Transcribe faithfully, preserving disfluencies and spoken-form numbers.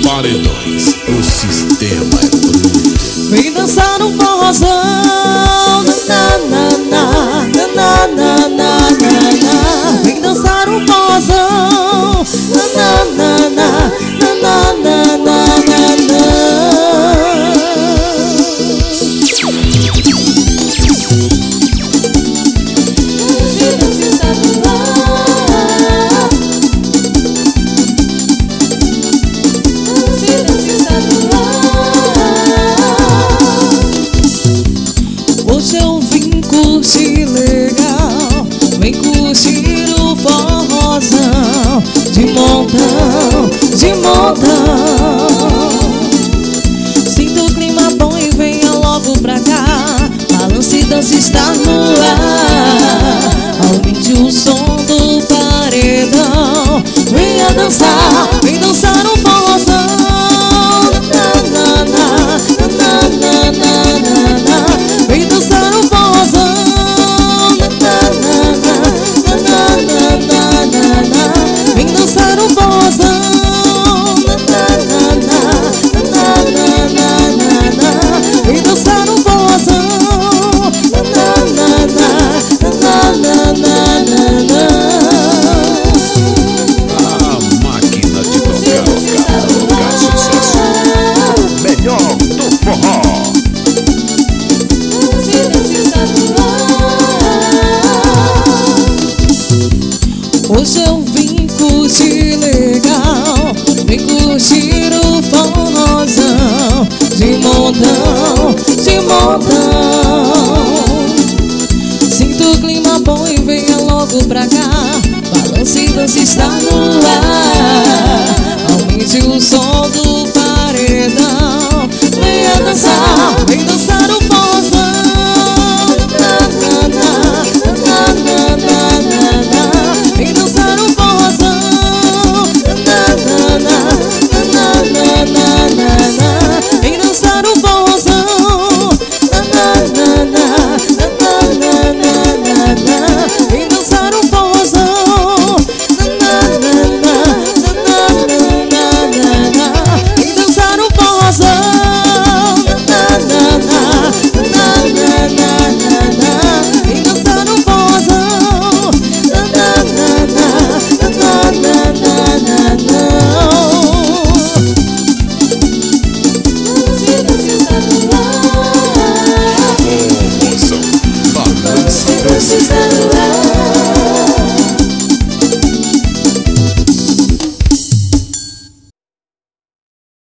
Paredões, o sistema é bruto. Vem dançar um forrozão, na na na na na na na na. Vem dançar um forrozão, na na na na na na na na. Hoje eu vim curtir legal, vem curtir o forrozão, de montão, de montão. Sinto o clima bom e venha logo pra cá, balance e dança está no ar. Aumente o som do paredão, venha dançar, vem dançar um forrozão. Na, na, na, na, na, na, na, na. Vem dançar um forrozão, na, na, na, na, na, na, na, na. Vem dançar um forrozão, na, na, na, na, na, na, na, na. Vem dançar um forrozão, na, na, na, na, na, na, na. A máquina de tocar, tocar, tocar sucesso. Melhor do forró. Hoje eu vim curtir legal, vim curtir o forrozão, de montão, de montão. Sinto o clima bom e venha logo pra cá, balance e dança está no ar. Aumente o som do